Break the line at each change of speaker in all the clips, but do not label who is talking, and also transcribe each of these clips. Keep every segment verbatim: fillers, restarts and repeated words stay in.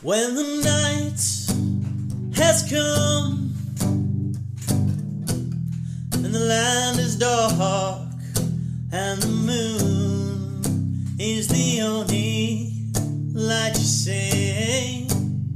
When the night has come and the land is dark and the moon is the only light you see,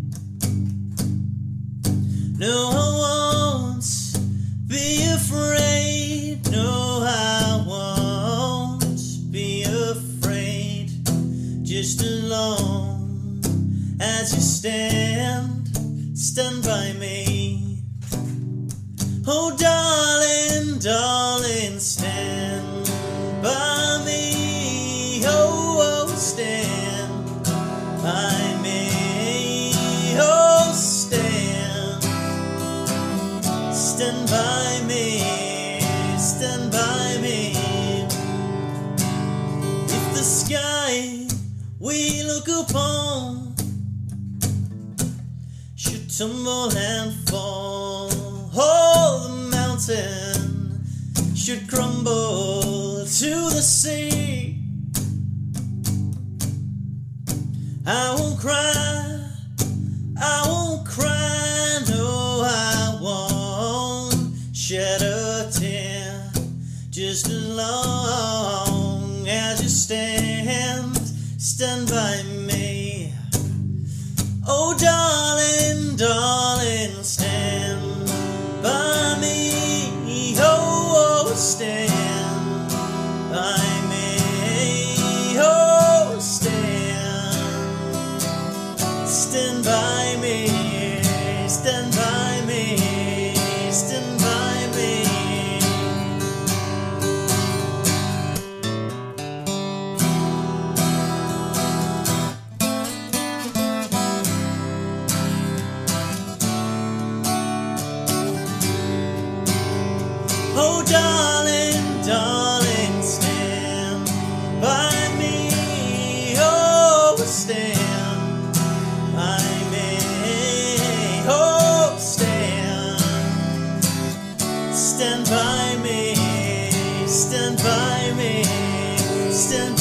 no, I won't be afraid. No, I won't be afraid. Just alone as you stand, stand by me. Oh, darling, darling, stand by me. Oh, oh, stand by me. Oh, stand, stand by me, stand by me. If the sky we look upon should tumble and fall, oh, the mountain should crumble to the sea, I won't cry, I won't cry, no, I won't shed a tear. Just as long as you stand, stand by me. Oh, darling, darling, stand by me. Oh, oh, stand by me. Oh, stand, stand by me, stand by me, stand by me. Oh, darling, darling, stand by me. Oh, stand by me. Oh, stand, stand by me, stand by me, stand